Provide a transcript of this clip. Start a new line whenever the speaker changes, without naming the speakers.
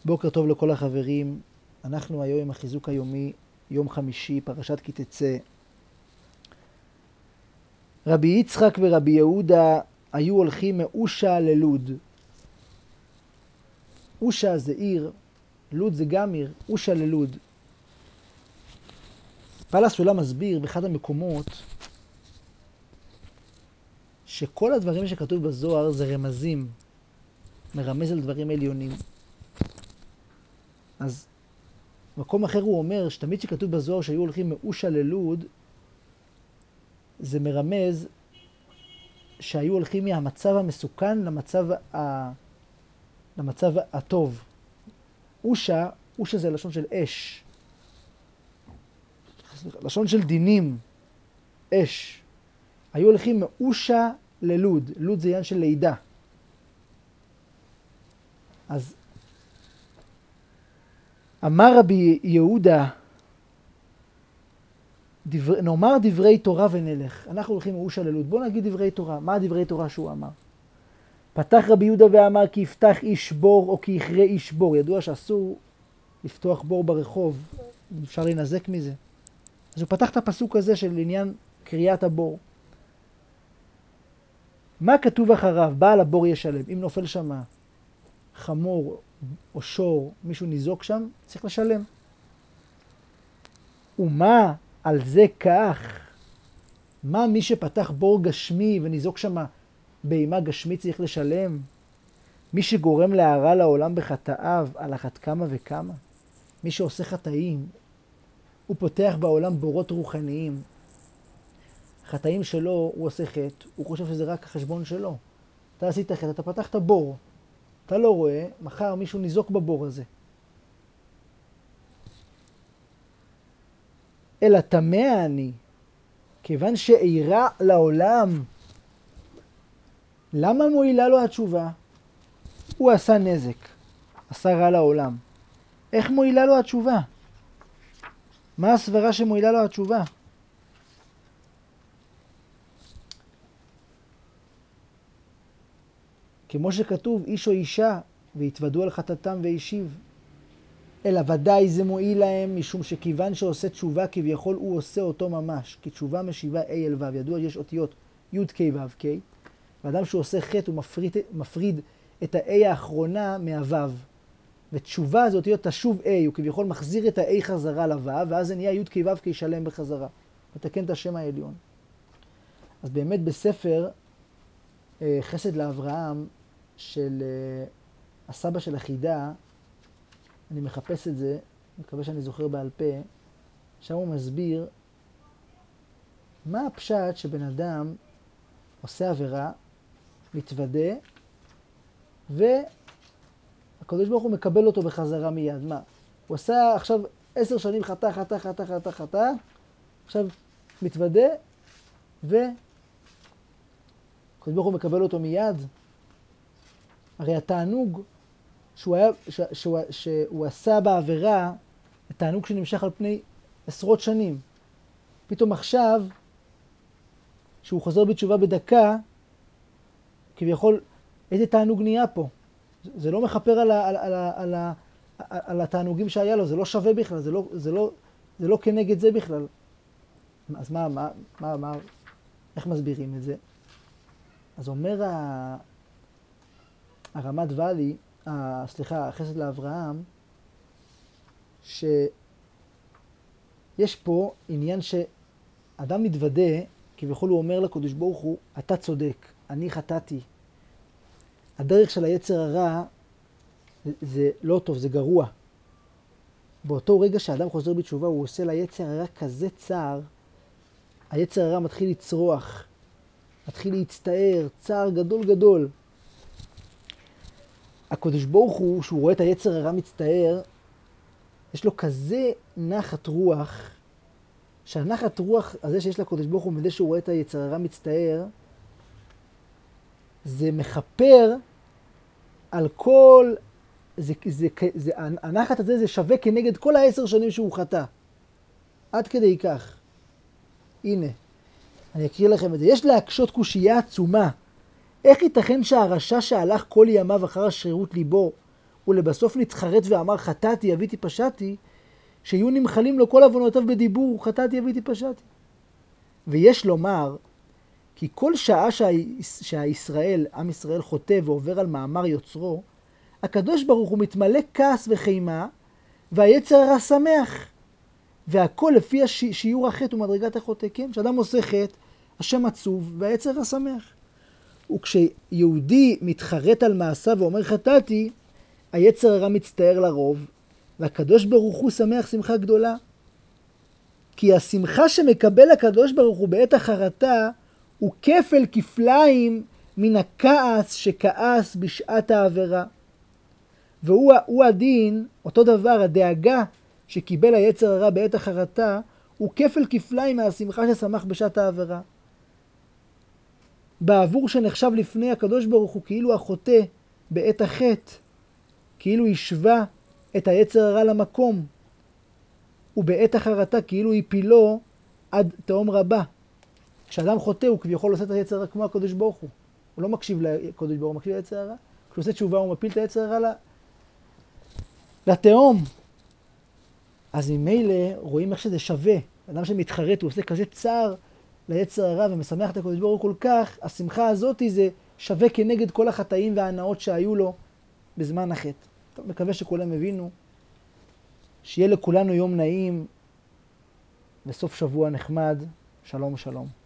בוקר טוב לכל החברים. אנחנו היום עם החיזוק היומי, יום חמישי, פרשת כי תצא. רבי יצחק ורבי יהודה היו הולכים מאושה ללוד. אושה זה עיר, לוד זה גם עיר, אושה ללוד. בעל הסולם מסביר באחד המקומות שכל הדברים שכתוב בזוהר זה רמזים, מרמז על דברים עליונים. אז מקום אחר הוא אומר שתמיד שכתוב בזוהר שהיו הולכים מאושה ללוד, זה מרמז שהיו הולכים מהמצב המסוכן למצב הטוב. אושה זה לשון של אש. לשון של דינים. אש. היו הולכים מאושה ללוד. לוד זה עניין של לידה. אז אמר רבי יהודה, נאמר דברי תורה ונלך. אנחנו הולכים מאושה ללוד. בואו נגיד דברי תורה. מה דברי תורה שהוא אמר? פתח רבי יהודה ואמר כי יפתח איש בור או כי יכרה איש בור. ידוע שאסור לפתוח בור ברחוב. אפשר להינזק מזה. אז הוא פתח את הפסוק הזה של עניין קריאת הבור. מה כתוב אחריו? בעל הבור ישלם. אם נופל שם חמור או שור, מישהו ניזוק שם, צריך לשלם. ומה על זה כך? מה מי שפתח בור גשמי וניזוק שם בהמה גשמית צריך לשלם? מי שגורם להרע לעולם בחטאיו, על אחת כמה וכמה? מי שעושה חטאים, הוא פותח בעולם בורות רוחניים. חטאים שלו, הוא עושה חטא, הוא חושב שזה רק החשבון שלו. אתה עשית חטא, אתה פתחת בור. אתה לא רואה, מחר מישהו ניזוק בבור הזה. אלא תמה אני, כיוון שאירע לעולם, למה מועילה לו התשובה? הוא עשה נזק, עשה רע לעולם. איך מועילה לו התשובה? מה הסברה שמועילה לו התשובה? כמו שכתוב, איש או אישה, והתוודו על חטאתם והשיב. אלא ודאי זה מועיל להם, משום שכיוון שעושה תשובה, כביכול הוא עושה אותו ממש. כי תשובה משיבה A אל ו'. ידוע יש אותיות י' K ו' K. ואדם שהוא עושה חטא, הוא מפריד את ה-A האחרונה מה-ו'. ותשובה זה אותיות תשוב A, הוא כביכול מחזיר את ה-A חזרה לו', ואז זה נהיה י' K ו' K שלם בחזרה. מתקן את השם העליון. אז באמת בספר חסד לאברהם של הסבא של החידה, אני מחפש את זה, מקווה שאני זוכר בעל פה, שם הוא מסביר מה הפשט שבן אדם עושה עבירה, מתוודה, והקדוש ברוך הוא מקבל אותו בחזרה מיד. מה? הוא עשה עכשיו 10 שנים חטא, עכשיו מתוודה, והקדוש ברוך הוא מקבל אותו מיד. הרי התענוג שהוא עשה בעבירה, התענוג שנמשך על פני עשרות שנים. פתאום עכשיו, שהוא חוזר בתשובה בדקה, כביכול, איזה תענוג נהיה פה? זה לא מחפר על התענוגים שהיה לו, זה לא שווה בכלל, זה לא כנגד זה בכלל. אז איך מסבירים את זה? אז אומר הרמת ואלי, חסד לאברהם, שיש פה עניין שאדם מתוודה, כביכול הוא אומר לקדוש ברוך הוא, אתה צודק, אני חטאתי. הדרך של היצר הרע זה לא טוב, זה גרוע. באותו רגע שהאדם חוזר בתשובה, הוא עושה ליצר הרע כזה צער, היצר הרע מתחיל לצרוח, מתחיל להצטער, צער גדול גדול. הקדוש ברוך הוא, שהוא רואה את היצר הרע מצטער, יש לו כזה נחת רוח, שהנחת רוח הזה שיש לקדוש ברוך הוא מדי שהוא רואה את היצר הרע מצטער, זה מחפר על כל, הנחת הזה זה שווה כנגד כל 10 שנים שהוא חטא. עד כדי כך. הנה, אני אקריא לכם את זה. יש להקשות קושייה עצומה. איך ייתכן שהרשע שהלך כל ימיו אחר השרירות ליבו, ולבסוף נתחרט ואמר חטאתי, אביתי, פשעתי, שיהיו נמחלים לו כל עוונותיו בדיבור, חטאתי, אביתי, פשעתי. ויש לומר, כי כל שעה שהישראל, עם ישראל חוטא ועובר על מאמר יוצרו, הקדוש ברוך הוא מתמלא כעס וחימה, והיצר הרע שמח. והכל לפי שיעור החטא ומדרגת החוטא, כן? כשאדם עושה חטא, השם עצוב והיצר הרע שמח. וכשיהודי מתחרט על מעשיו ואומר חטאתי, היצר הרע מצטער לרוב, והקדוש ברוך הוא שמח שמחה גדולה. כי השמחה שמקבל הקדוש ברוך הוא בעת החרטה, הוא כפל כפליים מן הכעס שכעס בשעת העבירה. והוא הדין, אותו דבר, הדאגה שקיבל היצר הרע בעת החרטה, הוא כפל כפליים מהשמחה ששמח בשעת העבירה. בעבור שנחשב לפני הקדוש ברוך הוא כאילו החוטא בעת החטא, כאילו השווה את היצר הרע למקום, ובעת החרטה כאילו הפילו עד תהום רבה. כשאדם חוטא הוא כביכול עושה את היצר הרע כמו הקדוש ברוך הוא. הוא לא מקשיב לקדוש ברוך הוא, הוא מקשיב ליצר הרע. כשהוא עושה תשובה הוא מפיל את היצר הרע לתהום. אז ממילא רואים איך שזה שווה. אדם שמתחרט, הוא עושה כזה צער ליצר הרע ומשמח את הקדוש ברוך הוא כל כך, השמחה הזאת זה שווה כנגד כל החטאים וההנאות שהיו לו בזמן החטא. טוב, מקווה שכולם הבינו. שיהיה לכולנו יום נעים וסוף שבוע נחמד. שלום שלום.